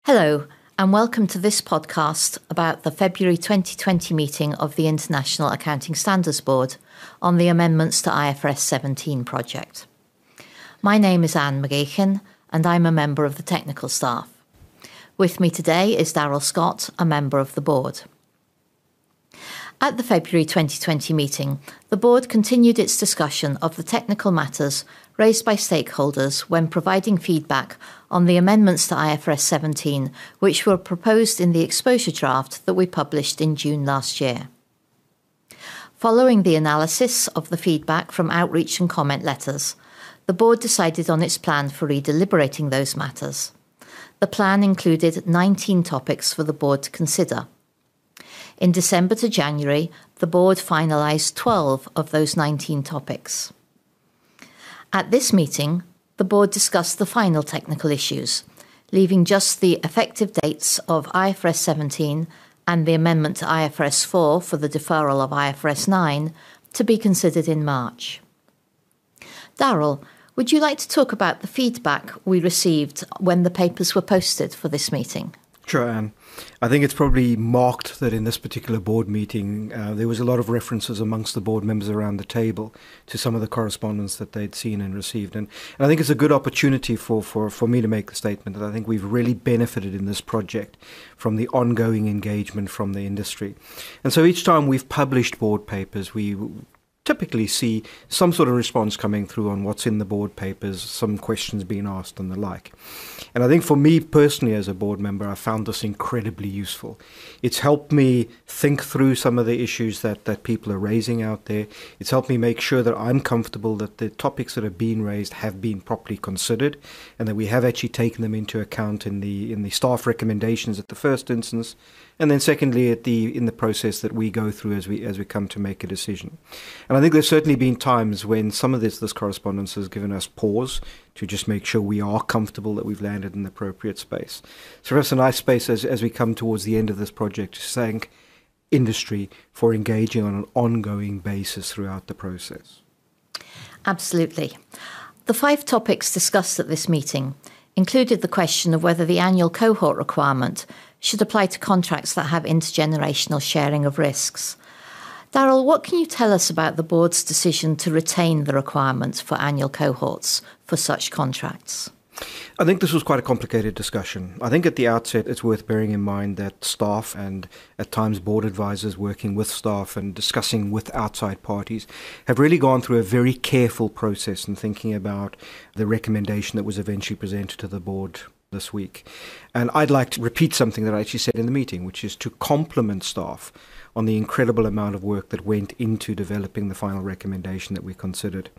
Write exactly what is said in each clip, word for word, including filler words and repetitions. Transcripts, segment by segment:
Hello, and welcome to this podcast about the February twenty twenty meeting of the International Accounting Standards Board on the amendments to I F R S seventeen project. My name is Anne McGeechan, and I'm a member of the technical staff. With me today is Daryl Scott, a member of the board. At the February twenty twenty meeting, the board continued its discussion of the technical matters raised by stakeholders when providing feedback on the amendments to I F R S seventeen, which were proposed in the exposure draft that we published in June last year. Following the analysis of the feedback from outreach and comment letters, the board decided on its plan for redeliberating those matters. The plan included nineteen topics for the board to consider. In December to January, the board finalised twelve of those nineteen topics. At this meeting, the board discussed the final technical issues, leaving just the effective dates of I F R S seventeen and the amendment to I F R S four for the deferral of I F R S nine to be considered in March. Daryl, would you like to talk about the feedback we received when the papers were posted for this meeting? Sure, Anne. I think it's probably marked that in this particular board meeting, uh, there was a lot of references amongst the board members around the table to some of the correspondence that they'd seen and received. And, and I think it's a good opportunity for, for, for me to make the statement that I think we've really benefited in this project from the ongoing engagement from the industry. And so each time we've published board papers, we typically see some sort of response coming through on what's in the board papers, some questions being asked and the like. And I think for me personally as a board member, I found this incredibly useful. It's helped me think through some of the issues that, that people are raising out there. It's helped me make sure that I'm comfortable that the topics that have been raised have been properly considered and that we have actually taken them into account in the in the staff recommendations at the first instance. And then secondly, at the in the process that we go through as we as we come to make a decision. And I think there's certainly been times when some of this, this correspondence has given us pause to just make sure we are comfortable that we've landed in the appropriate space. So for us, a nice space as, as we come towards the end of this project to thank industry for engaging on an ongoing basis throughout the process. Absolutely. The five topics discussed at this meeting included the question of whether the annual cohort requirement should apply to contracts that have intergenerational sharing of risks. Daryl, what can you tell us about the board's decision to retain the requirements for annual cohorts for such contracts? I think this was quite a complicated discussion. I think at the outset it's worth bearing in mind that staff and at times board advisors working with staff and discussing with outside parties have really gone through a very careful process in thinking about the recommendation that was eventually presented to the board this week. And I'd like to repeat something that I actually said in the meeting, which is to compliment staff on the incredible amount of work that went into developing the final recommendation that we considered.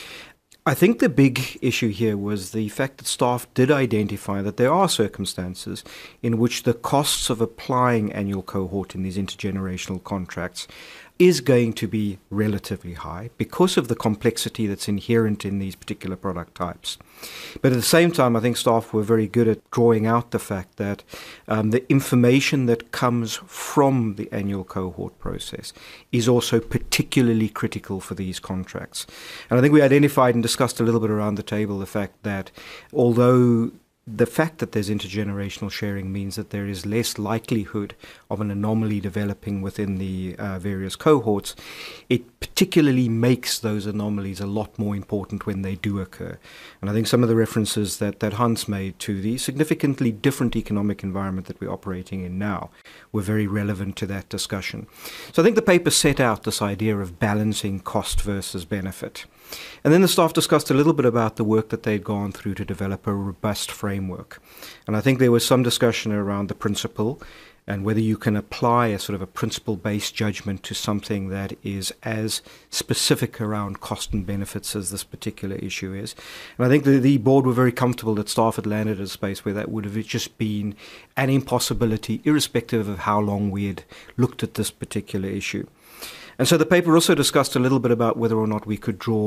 I think the big issue here was the fact that staff did identify that there are circumstances in which the costs of applying annual cohort in these intergenerational contracts is going to be relatively high because of the complexity that's inherent in these particular product types. But at the same time, I think staff were very good at drawing out the fact that um, the information that comes from the annual cohort process is also particularly critical for these contracts. And I think we identified and discussed a little bit around the table the fact that although the fact that there's intergenerational sharing means that there is less likelihood of an anomaly developing within the uh, various cohorts, it particularly makes those anomalies a lot more important when they do occur. And I think some of the references that, that Hans made to the significantly different economic environment that we're operating in now were very relevant to that discussion. So I think the paper set out this idea of balancing cost versus benefit. And then the staff discussed a little bit about the work that they'd gone through to develop a robust framework. And I think there was some discussion around the principle and whether you can apply a sort of a principle-based judgment to something that is as specific around cost and benefits as this particular issue is. And I think the, the board were very comfortable that staff had landed at a space where that would have just been an impossibility, irrespective of how long we had looked at this particular issue. And so the paper also discussed a little bit about whether or not we could draw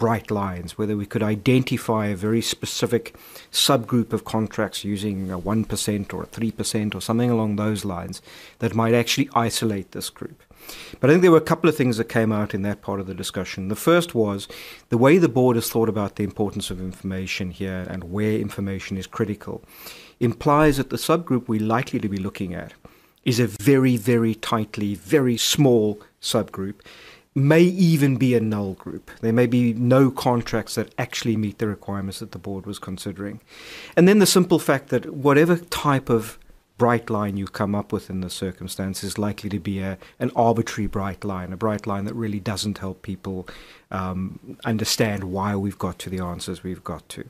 bright lines, whether we could identify a very specific subgroup of contracts using a one percent or a three percent or something along those lines that might actually isolate this group. But I think there were a couple of things that came out in that part of the discussion. The first was the way the board has thought about the importance of information here and where information is critical implies that the subgroup we're likely to be looking at is a very, very tightly, very small subgroup, may even be a null group. There may be no contracts that actually meet the requirements that the board was considering. And then the simple fact that whatever type of bright line you come up with in the circumstance is likely to be a, an arbitrary bright line, a bright line that really doesn't help people um, understand why we've got to the answers we've got to.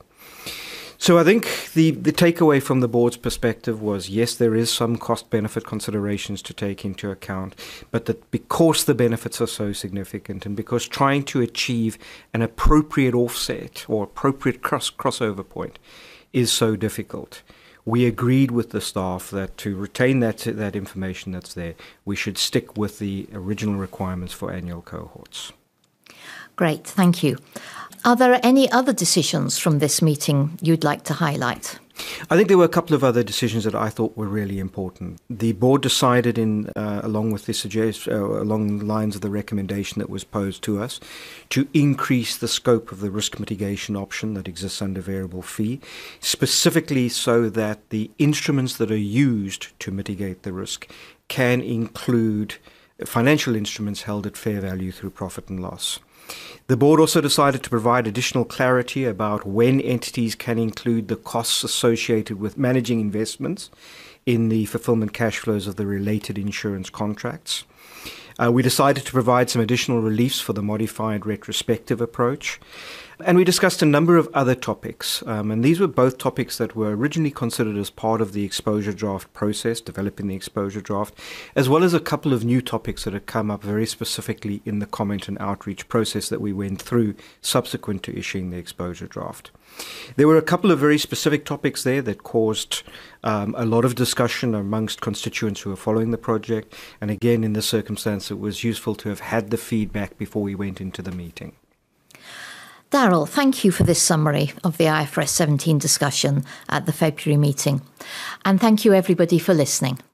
So I think the, the takeaway from the board's perspective was, yes, there is some cost-benefit considerations to take into account, but that because the benefits are so significant and because trying to achieve an appropriate offset or appropriate cross crossover point is so difficult, we agreed with the staff that to retain that, that information that's there, we should stick with the original requirements for annual cohorts. Great, thank you. Are there any other decisions from this meeting you'd like to highlight? I think there were a couple of other decisions that I thought were really important. The board decided, in uh, along with the suggest, uh, along the lines of the recommendation that was posed to us, to increase the scope of the risk mitigation option that exists under variable fee, specifically so that the instruments that are used to mitigate the risk can include financial instruments held at fair value through profit and loss. The board also decided to provide additional clarity about when entities can include the costs associated with managing investments in the fulfillment cash flows of the related insurance contracts. Uh, we decided to provide some additional reliefs for the modified retrospective approach. And we discussed a number of other topics. Um, and these were both topics that were originally considered as part of the exposure draft process, developing the exposure draft, as well as a couple of new topics that had come up very specifically in the comment and outreach process that we went through subsequent to issuing the exposure draft. There were a couple of very specific topics there that caused um, a lot of discussion amongst constituents who were following the project. And again, in this circumstance, it was useful to have had the feedback before we went into the meeting. Daryl, thank you for this summary of the I F R S seventeen discussion at the February meeting. And thank you everybody for listening.